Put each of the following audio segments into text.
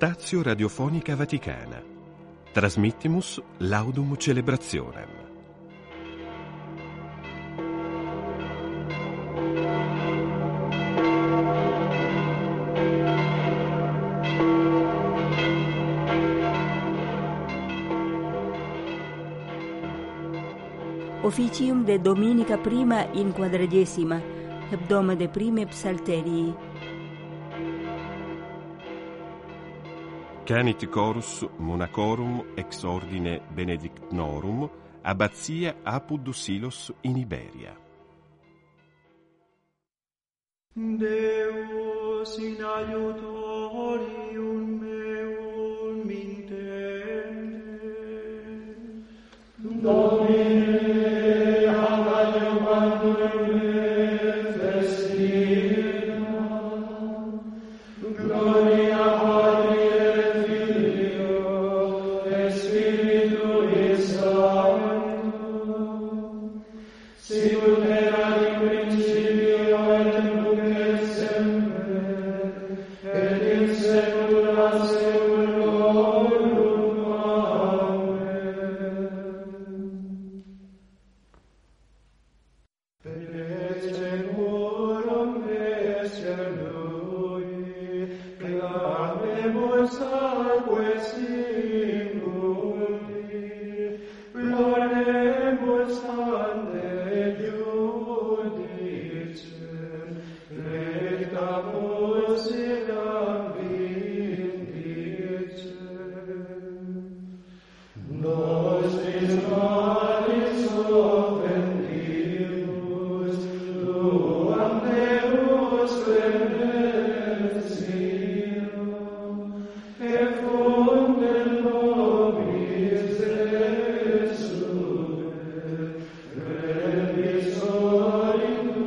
Stazio Radiofonica Vaticana. Transmittimus Laudum Celebrationem. Officium de Dominica prima in quadragesima, hebdoma de prime psalterii. Canit chorus monacorum ex ordine benedictnorum abbazia apud Silos in Iberia. Deus in aiutorium meum intende. Domine habet festina. Gloria Patri et Filio et Spiritui Sancto. Sicut erat in principio et nunc et semper et in saecula saeculorum. Amen. Et securum esser lui, clamemus atque singuli, loremus ante Iudicem, lectamus in vindicem. Nostris malis offendimus, tuam Deus clementia, et fundem nobis Jesue, remisor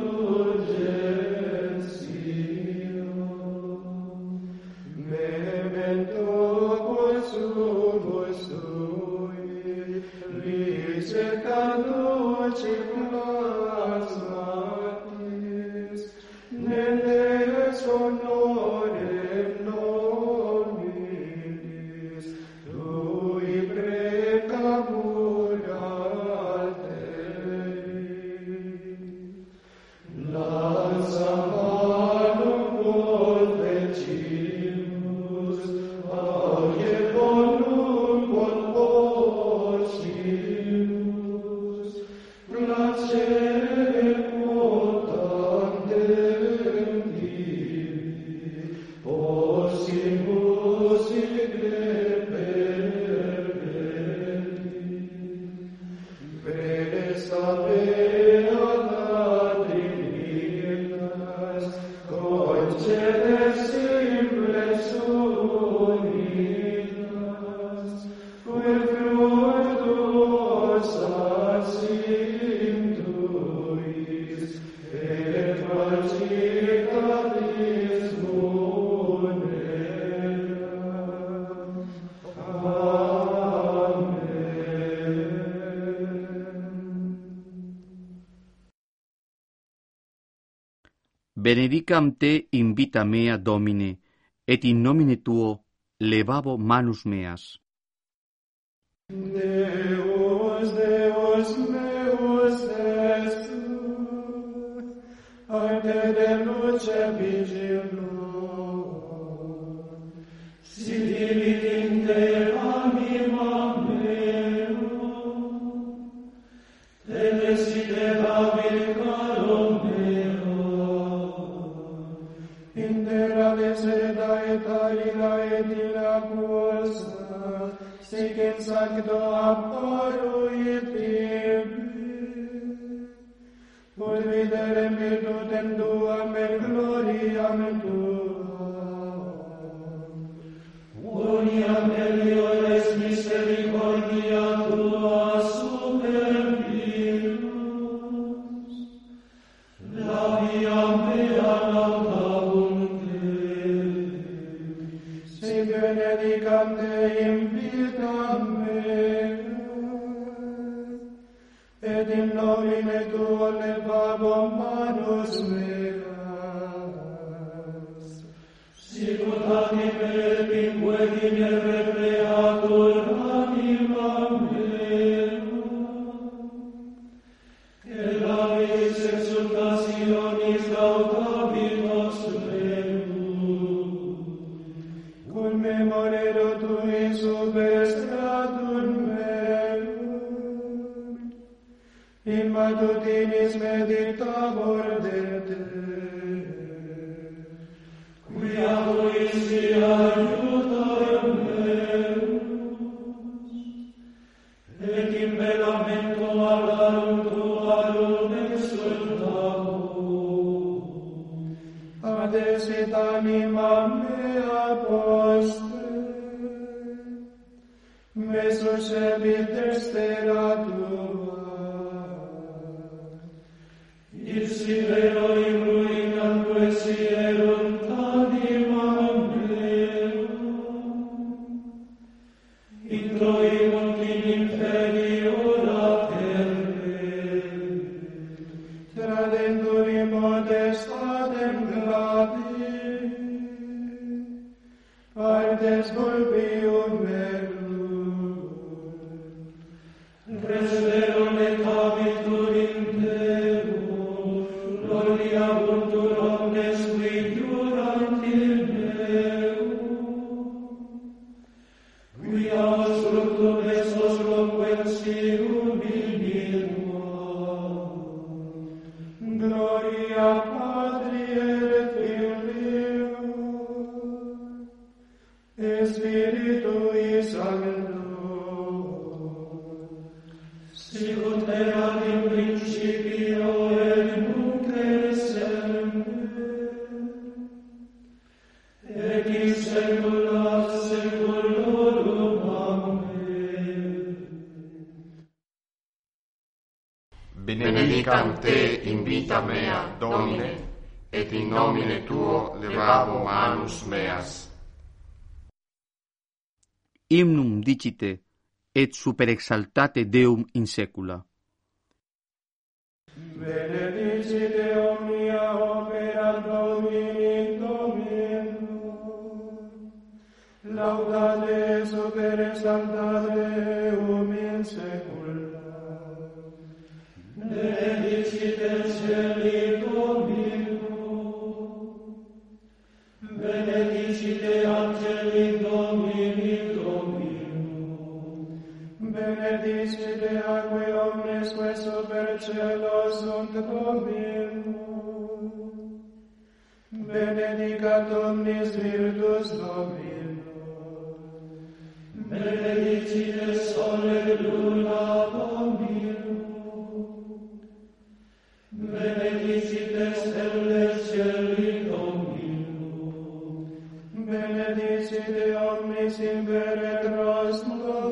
indulgentia. Memento quod sumus tui, liceta luciblas matis, nendes honorem nominis, tui precamur alteri. Lanza manum quod vecimus, auge bonum quod possimus, placere quod tandem divi, possimus igne perverti. Presta beata Trinitas, concede simples unitas, quel fructus accintuis, et facitatis munera. Amen. Benedicam te in vita mea, Domine, et in nomine tuo levavo manus meas. Deus, Deus meus Jesús, ante de luce vigilum, si divit in te anima meum, te desideravit carum meum, intera deseda et arida et inacuosa, sic in sancto apparuit tibi, ut viderem virtutem tuam et gloriam tuam. Uniam meliores misericordia tua super virus, la via mea laudabunte, si benedicam te in vitam mea, et in nomine tuo levavo manus meas. Sicut anime et matutinis meditavor de te, quia voisi aiutor meus, et in velamento alarum tuarum exultavum, adesit anima mea poste, me suscebit dextera tua, ipsi vero in ruinam quesierunt animam meum, introimunt in inferiora terre, tradentur in modestatem gladi, partes vulpium merum, res vero necavitur in terum, gloria buntur omnes qui jurant in meum, quia fructum est nostrum quensium in gloria Patri et Filio et Spiritui Sancto, sicut erat in principio et nunc et semper, et in saecula saeculorum. Amen. Benedicam te in vita mea, Domine, et in nomine tuo levavo manus meas. Hymnum dicite, et super exaltate Deum in saecula. Benedicite omnia opera Domini Domino, laudate super exaltate Deum in saecula. Benedicite celi Domino, benedicite angeli Domini Domino, benedicite aque omnes que super cielo sunt Domino, benedicat omnis virtus Domino, benedicite sole luna Domino, benedicite stelles celi Domino, benedicite omnis imperetros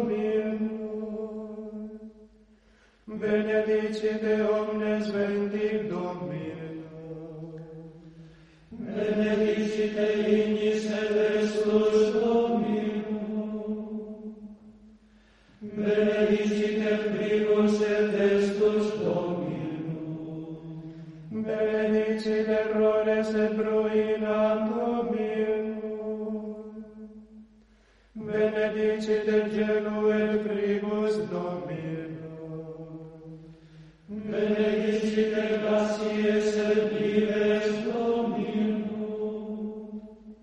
Domino, benedicite omnes ventic Domino, benedicite ignis celestus Domino, benedicite primus et estus Domino, benedicite errores et ruinam Domino, benedicite gelu et fribus Domino, benedicite glacies et nives Domino,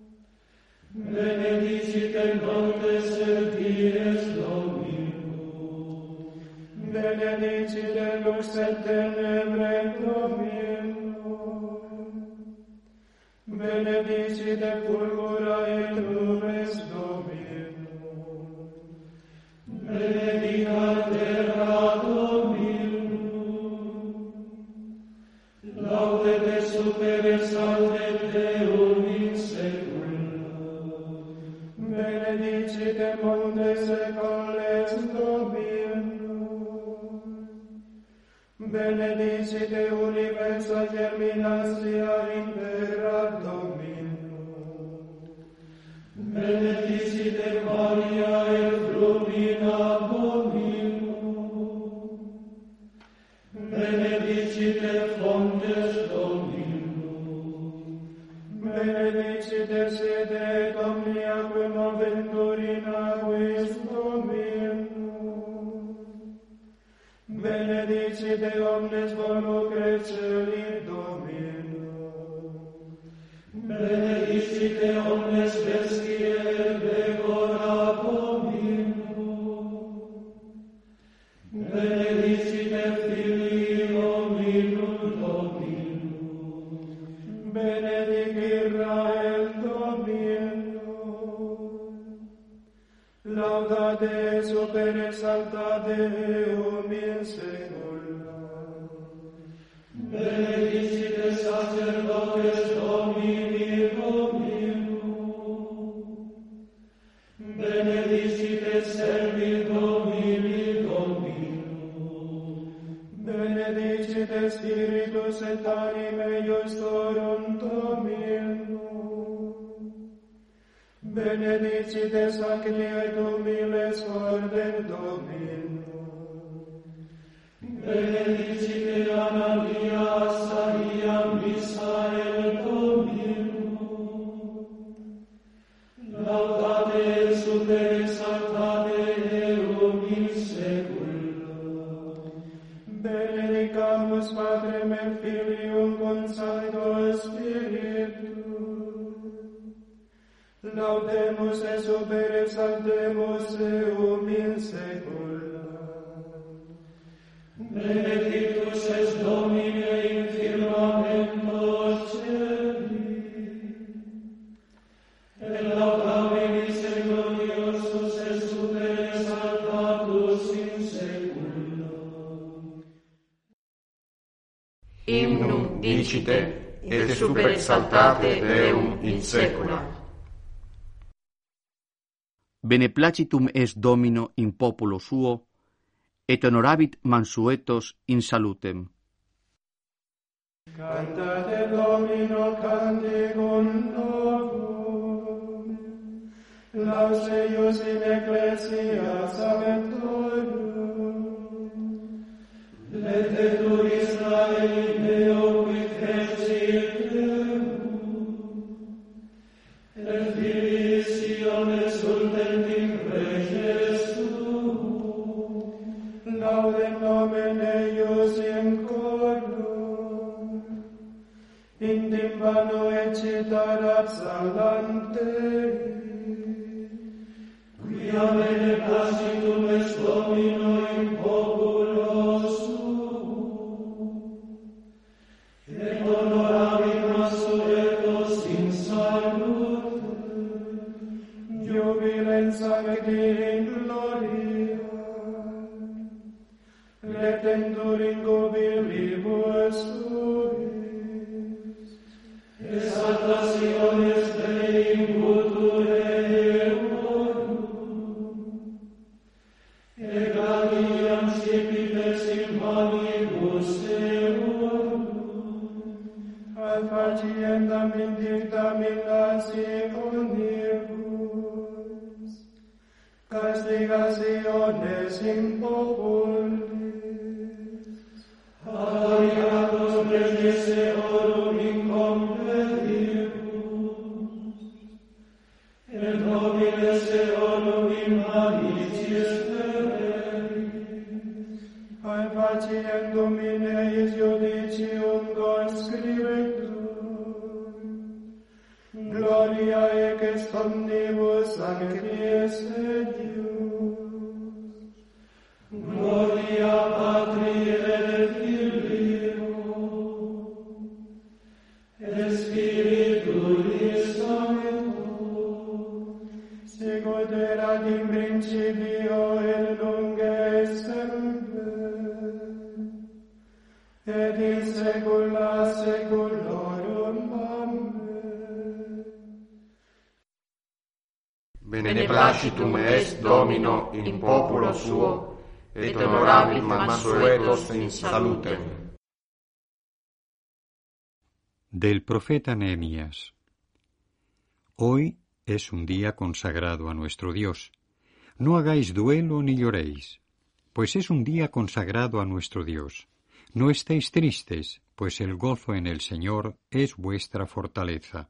benedicite noctes et dies Domino, benedicite lux et tenebrae Domino, benedicite fulgura et nubes Domino, benedicat terra Domino, laudete super exaltet Deum in saecula, benedicite montes et valles Domino, benedicite universa germinatia in terra Domino, benedicite Maria et Flumina Domino, benedicite fontes Domino, benedicite sede et omnia que moventur in aquis Domino, benedicite omnes volucre celi Domino, benedicite omnes vestie decora Domino, benedicite Filio exaltate eum in saecula. Benedicite sacerdotes Domini Dominum. Benedicite servi Domini Dominum. Benedicite Spiritus et anime iustorum Dominum. Benedicite sancti et humiles order Dominum. Benedicite Annalia Asaria Misael Dominum. Laudate et super exaltate eum in saecula. Benedicamus Patrem et Filium cum Sancto Spiritus. Laudemus et super exaltemus eum in saecula. Benedictus es Domine in firmamentos celi, et laudabilis et gloriosus et super exaltatus in saecula. Hymnum dicite, et super exaltate Deum in saecula. Beneplacitum est Domino in populo suo, et honorabit mansuetos in salutem. Cantate Domino canticum novum, laus eius in ecclesia sanctorum, letetur Israeli Deo qui fecit Deum, et filii Sion exultent in reges tuum, laudem nomen eius in coro, in timpano excitarat salante, quia beneplacitum est Domino in populo suo, et honorabit mansuetos in salute, jubilens sancti in gloria, retentur in jubilibus suis, exaltationes Dei in future eorum, et gratiam scipites in manibus eorum, ad faciendam indictam in nationibus, castigationes in populis, ariatus reges eorum in completibus, et nobiles eorum in maliciis fereris, ad faciendum in eis judicium conscriptum, gloria ec omnibus sanctis et Deus, gloria Patri et Filio, et Spiritui Sancto, sicut erat in principio et nunc et semper, et in saecula saeculorum. Amen. Beneplacitum est Domino in populo suo, et honorabit mansuetos in salutem. Del profeta Nehemías. Hoy es un día consagrado a nuestro Dios. No hagáis duelo ni lloréis, pues es un día consagrado a nuestro Dios. No estéis tristes, pues el gozo en el Señor es vuestra fortaleza.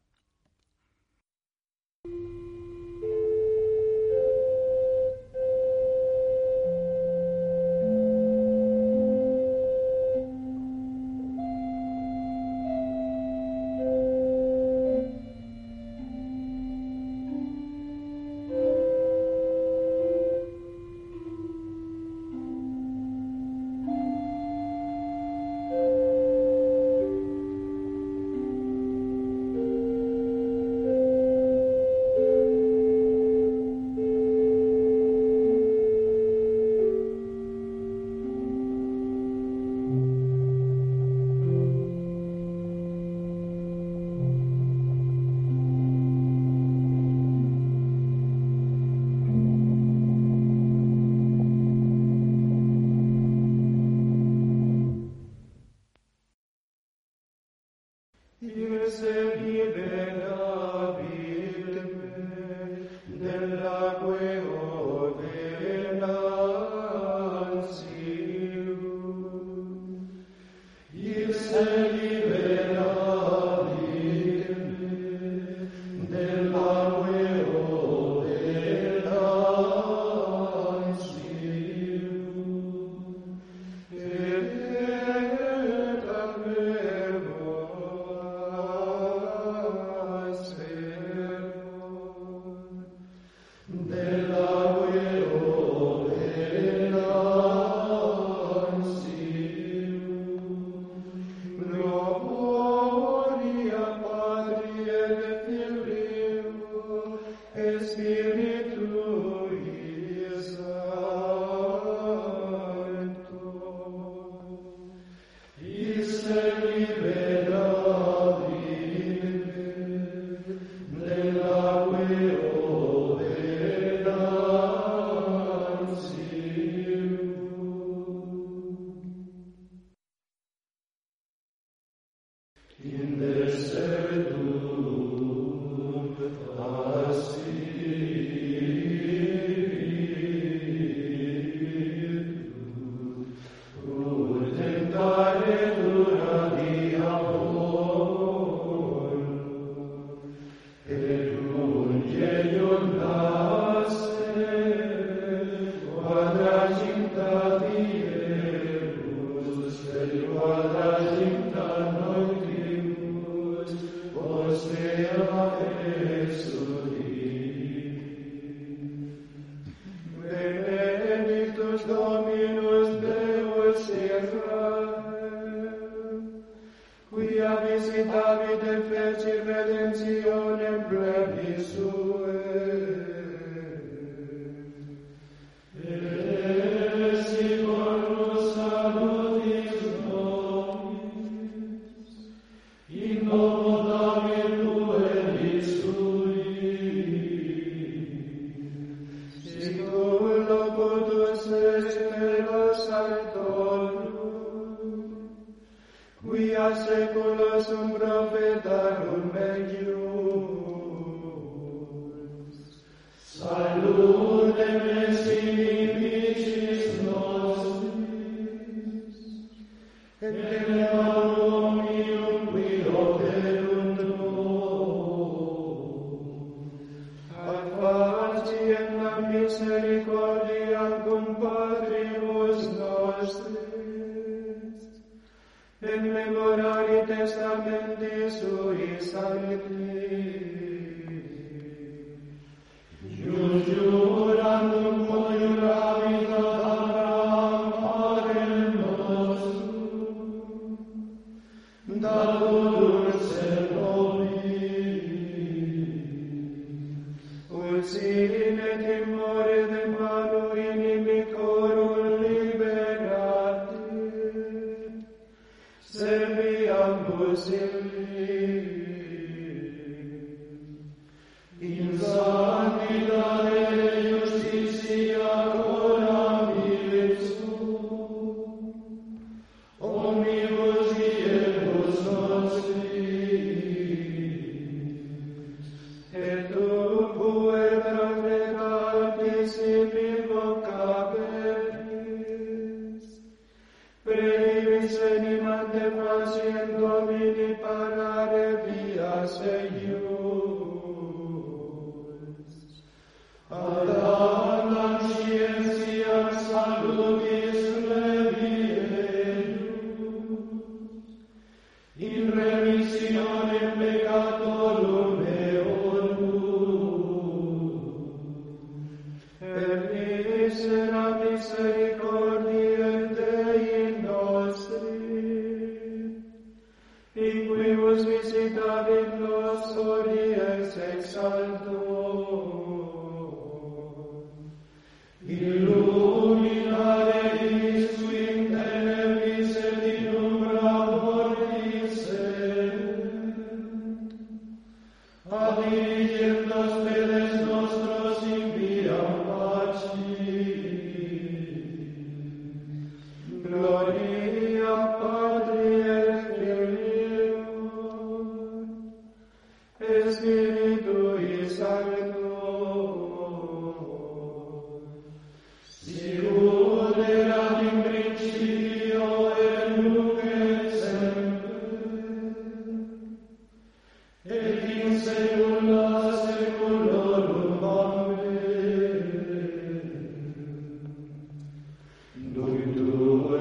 Illuminare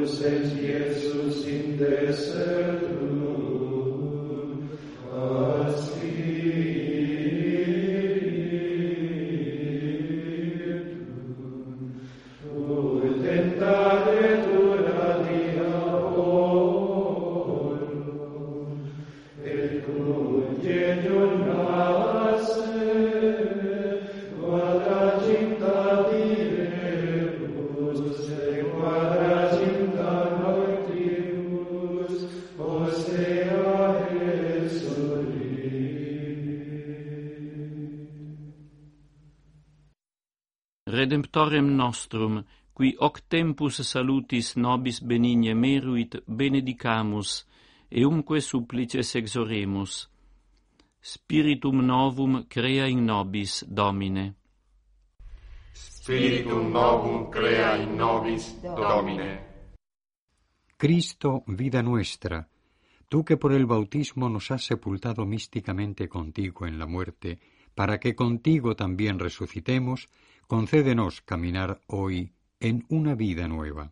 Redemptorem nostrum, qui hoc tempus salutis nobis benigne meruit, benedicamus, eumque supplices exoremus. Spiritum novum crea in nobis, Domine. Spiritum novum crea in nobis, Domine. Cristo, vida nuestra, tú que por el bautismo nos has sepultado místicamente contigo en la muerte, para que contigo también resucitemos, concédenos caminar hoy en una vida nueva.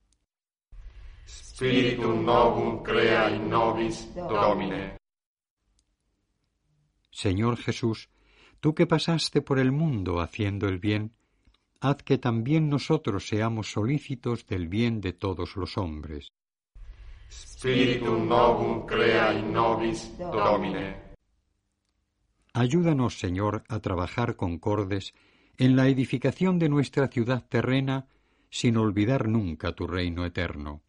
Spiritum novum crea in nobis, Domine. Señor Jesús, tú que pasaste por el mundo haciendo el bien, haz que también nosotros seamos solícitos del bien de todos los hombres. Spiritum novum crea in nobis, Domine. Ayúdanos, Señor, a trabajar concordes en la edificación de nuestra ciudad terrena, sin olvidar nunca tu reino eterno.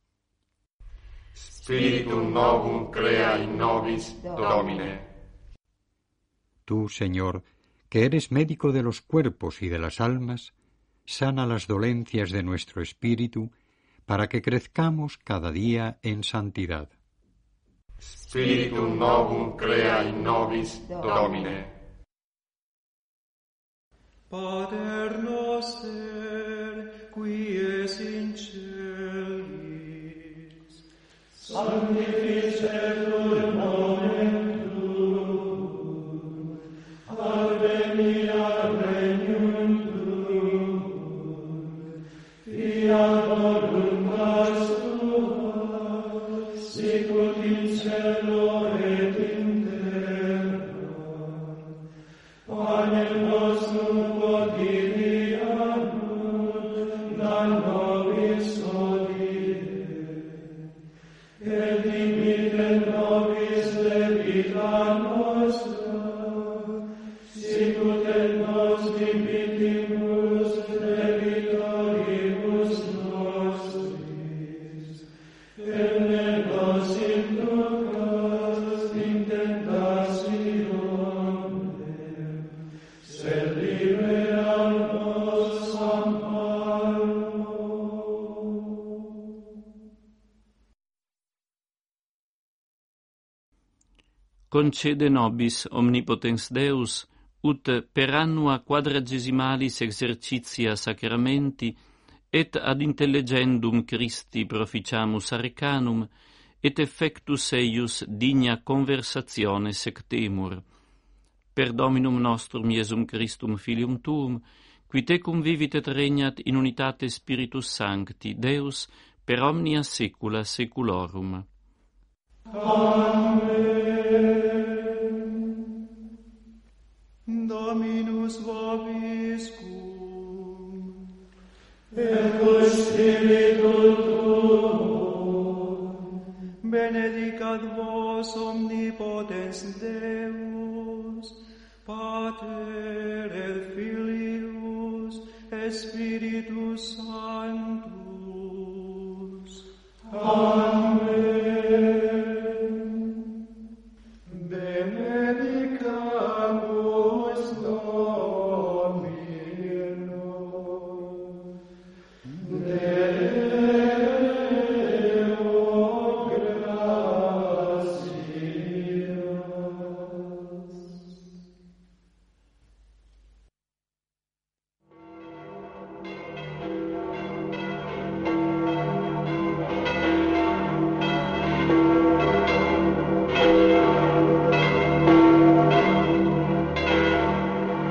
Spiritum novum crea in nobis, Domine. Tú, Señor, que eres médico de los cuerpos y de las almas, sana las dolencias de nuestro espíritu, para que crezcamos cada día en santidad. Spiritum novum crea in nobis, Domine. Pater noster, qui es in celis, sanctificetur nomen tuum, adveniat regnum tuum, fiat voluntas tua, sicut in cielo et in terra. Panem nostrum quotidianum da nobis hodie, et dimitte nobis debita nostra, sicut et nos dimittimus debitoribus nostris, et ne nos inducas in tentationem, sed libera nos a malo. Concede nobis, omnipotens Deus, ut per annua quadragesimalis exercitia sacramenti, et ad intellegendum Christi proficiamus arcanum, et effectus eius digna conversatione sectemur. Per Dominum nostrum Iesum Christum Filium Tuum, qui tecum vivit et regnat in unitate Spiritus Sancti, Deus, per omnia saecula saeculorum. Amen. Dominus vobiscum, et cus spiritu tuo, benedicat vos omnipotens Deus, Pater et Filius et Spiritus Sanctus. Amen. Benedicamus Domino, Deo gratias.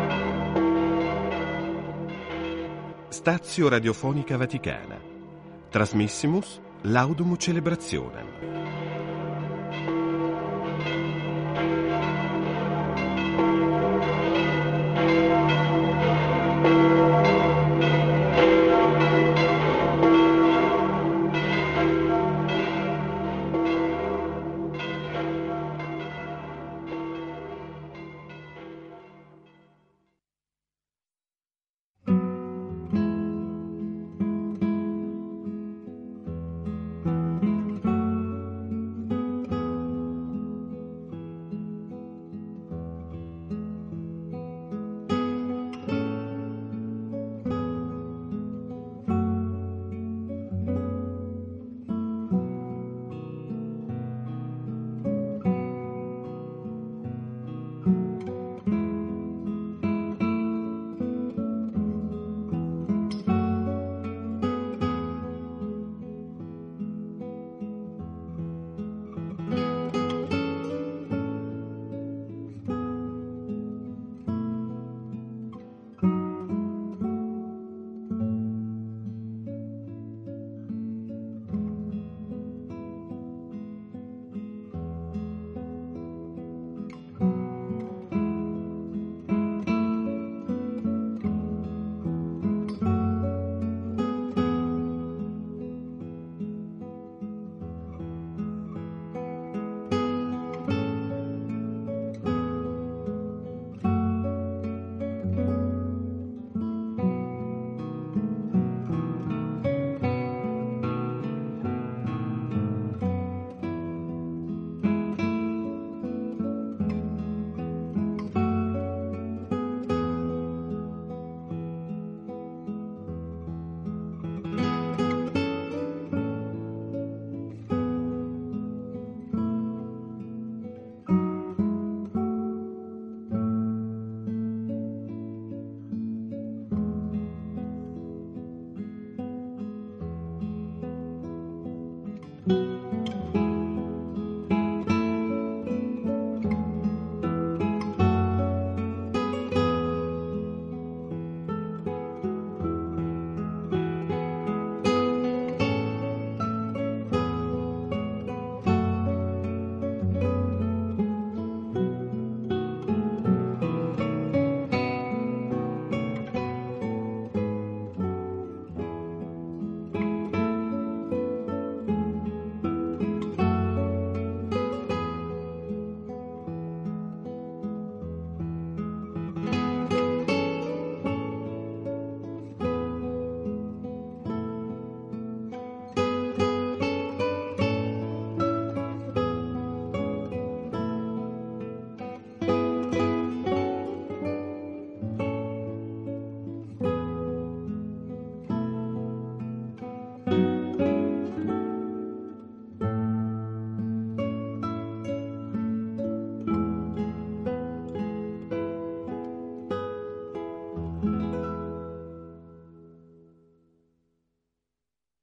Stazio Radiofonica Vaticana. Trasmissimus Laudum Celebrationem.